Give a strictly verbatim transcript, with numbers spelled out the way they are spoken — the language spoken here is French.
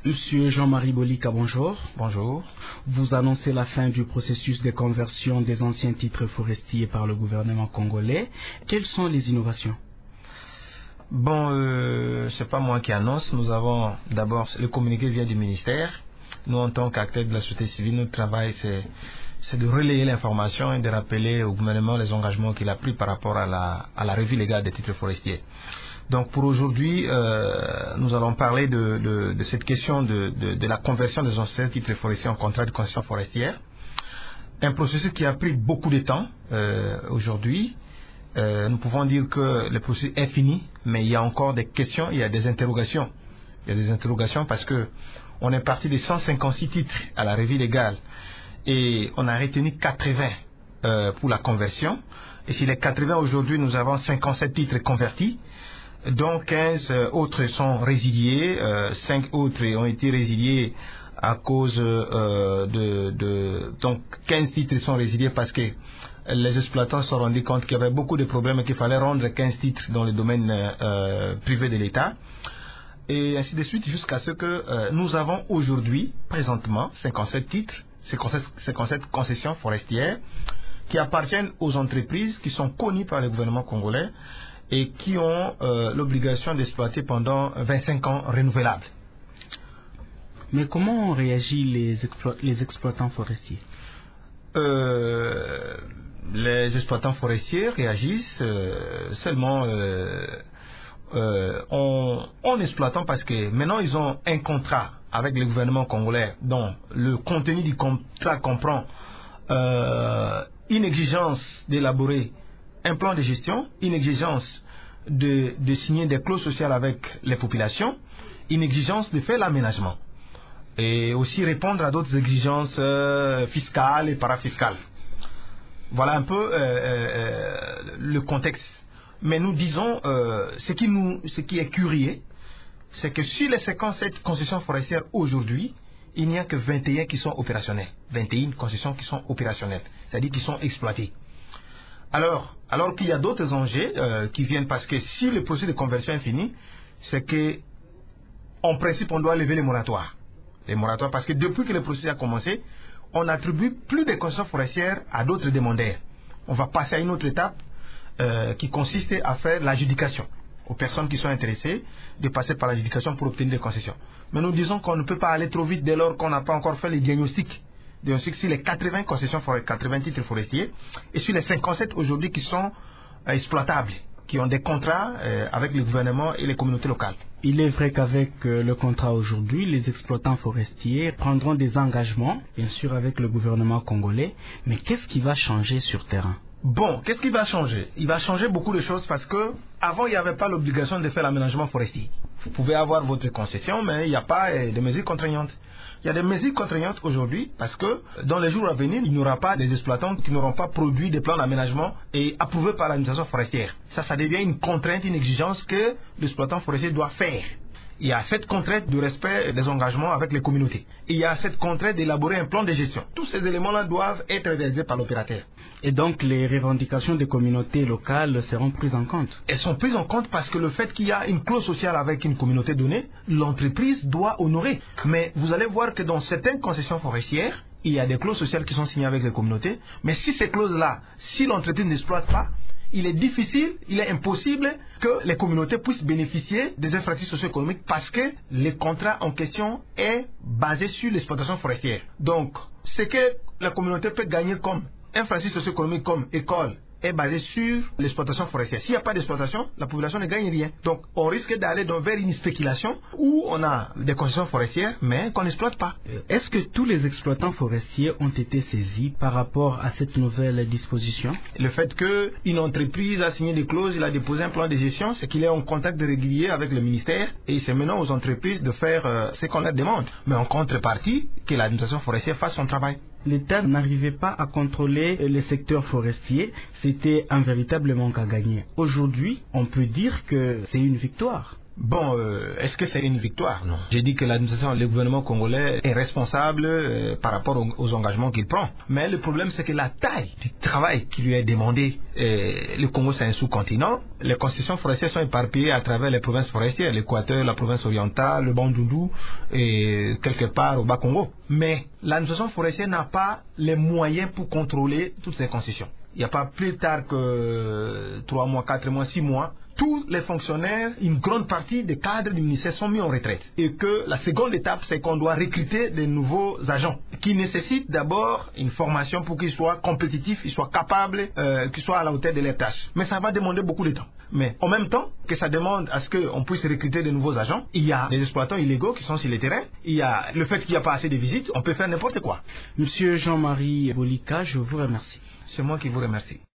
Monsieur Jean-Marie Bolika, bonjour. Bonjour. Vous annoncez la fin du processus de conversion des anciens titres forestiers par le gouvernement congolais. Quelles sont les innovations? Bon, euh, c'est pas moi qui annonce. Nous avons d'abord, le communiqué vient du ministère. Nous, en tant qu'acteurs de la société civile, notre travail, c'est, c'est de relayer l'information et de rappeler au gouvernement les engagements qu'il a pris par rapport à la, à la revue légale des titres forestiers. Donc pour aujourd'hui, euh, nous allons parler de, de, de cette question de, de, de la conversion des anciens titres forestiers en contrat de concession forestière. Un processus qui a pris beaucoup de temps euh, aujourd'hui. Euh, nous pouvons dire que le processus est fini, mais il y a encore des questions, il y a des interrogations. Il y a des interrogations parce que on est parti de cent cinquante-six titres à la revue légale et on a retenu quatre-vingts euh, pour la conversion. Et sur les quatre-vingts aujourd'hui, nous avons cinquante-sept titres convertis, dont quinze autres sont résiliés, euh, cinq autres ont été résiliés à cause euh, de, de... Donc quinze titres sont résiliés parce que les exploitants se sont rendus compte qu'il y avait beaucoup de problèmes et qu'il fallait rendre quinze titres dans le domaine euh, privé de l'État. Et ainsi de suite jusqu'à ce que euh, nous avons aujourd'hui, présentement, cinquante-sept titres, cinquante-sept concessions forestières qui appartiennent aux entreprises qui sont connues par le gouvernement congolais et qui ont euh, l'obligation d'exploiter pendant vingt-cinq ans renouvelables. Mais comment ont réagi les, explo les exploitants forestiers? euh, Les exploitants forestiers réagissent euh, seulement euh, euh, en, en exploitant parce que maintenant ils ont un contrat avec le gouvernement congolais dont le contenu du contrat comprend euh, une exigence d'élaborer un plan de gestion, une exigence de, de signer des clauses sociales avec les populations, une exigence de faire l'aménagement et aussi répondre à d'autres exigences euh, fiscales et parafiscales. Voilà un peu euh, euh, le contexte. Mais nous disons, euh, ce, qui nous, ce qui est curieux, c'est que sur les cinquante-sept concessions forestières aujourd'hui, il n'y a que vingt et un qui sont opérationnelles. vingt et une concessions qui sont opérationnelles, c'est-à-dire qui sont exploitées. Alors, alors qu'il y a d'autres enjeux euh, qui viennent parce que si le processus de conversion est fini, c'est que, en principe, on doit lever les moratoires. Les moratoires parce que depuis que le processus a commencé, on n'attribue plus de concessions forestières à d'autres demandeurs. On va passer à une autre étape euh, qui consiste à faire l'adjudication aux personnes qui sont intéressées de passer par l'adjudication pour obtenir des concessions. Mais nous disons qu'on ne peut pas aller trop vite dès lors qu'on n'a pas encore fait les diagnostics. Diagnostic sur les quatre-vingts concessions forestières, quatre-vingts titres forestiers et sur les cinquante-sept aujourd'hui qui sont euh, exploitables, qui ont des contrats euh, avec le gouvernement et les communautés locales. Il est vrai qu'avec euh, le contrat aujourd'hui, les exploitants forestiers prendront des engagements, bien sûr avec le gouvernement congolais, mais qu'est-ce qui va changer sur terrain? Bon, qu'est-ce qui va changer? Il va changer beaucoup de choses parce que avant il n'y avait pas l'obligation de faire l'aménagement forestier. Vous pouvez avoir votre concession, mais il n'y a pas euh, de mesures contraignantes. Il y a des mesures contraignantes aujourd'hui parce que dans les jours à venir, il n'y aura pas des exploitants qui n'auront pas produit des plans d'aménagement et approuvés par l'administration forestière. Ça, ça devient une contrainte, une exigence que l'exploitant forestier doit faire. Il y a cette contrainte de respect des engagements avec les communautés. Il y a cette contrainte d'élaborer un plan de gestion. Tous ces éléments-là doivent être réalisés par l'opérateur. Et donc les revendications des communautés locales seront prises en compte? Elles sont prises en compte parce que le fait qu'il y a une clause sociale avec une communauté donnée, l'entreprise doit honorer. Mais vous allez voir que dans certaines concessions forestières, il y a des clauses sociales qui sont signées avec les communautés. Mais si ces clauses-là, si l'entreprise n'exploite pas, il est difficile, il est impossible que les communautés puissent bénéficier des infrastructures socio-économiques parce que le contrat en question est basé sur l'exploitation forestière. Donc, ce que la communauté peut gagner comme infrastructure socio-économique, comme école, est basé sur l'exploitation forestière. S'il n'y a pas d'exploitation, la population ne gagne rien. Donc, on risque d'aller vers une spéculation où on a des concessions forestières, mais qu'on n'exploite pas. Est-ce que tous les exploitants forestiers ont été saisis par rapport à cette nouvelle disposition? Le fait qu'une entreprise a signé des clauses, il a déposé un plan de gestion, c'est qu'il est en contact régulier avec le ministère et c'est maintenant aux entreprises de faire euh, ce qu'on leur demande. Mais en contrepartie, que l'administration forestière fasse son travail. L'État n'arrivait pas à contrôler le secteur forestier, c'était un véritable manque à gagner. Aujourd'hui, on peut dire que c'est une victoire. Bon, euh, est-ce que c'est une victoire? Non. J'ai dit que l'administration, le gouvernement congolais est responsable euh, par rapport aux, aux engagements qu'il prend. Mais le problème, c'est que la taille du travail qui lui est demandé, euh, le Congo, c'est un sous-continent. Les concessions forestières sont éparpillées à travers les provinces forestières, l'Équateur, la province orientale, le Bandundu et quelque part au Bas-Congo. Mais l'administration forestière n'a pas les moyens pour contrôler toutes ces concessions. Il n'y a pas plus tard que trois mois, quatre mois, six mois, tous les fonctionnaires, une grande partie des cadres du ministère sont mis en retraite. Et que la seconde étape, c'est qu'on doit recruter de nouveaux agents qui nécessitent d'abord une formation pour qu'ils soient compétitifs, qu'ils soient capables, euh, qu'ils soient à la hauteur de leurs tâches. Mais ça va demander beaucoup de temps. Mais en même temps que ça demande à ce qu'on puisse recruter de nouveaux agents, il y a des exploitants illégaux qui sont sur le terrain, il y a le fait qu'il n'y a pas assez de visites, on peut faire n'importe quoi. Monsieur Jean-Marie Bolika, je vous remercie. C'est moi qui vous remercie.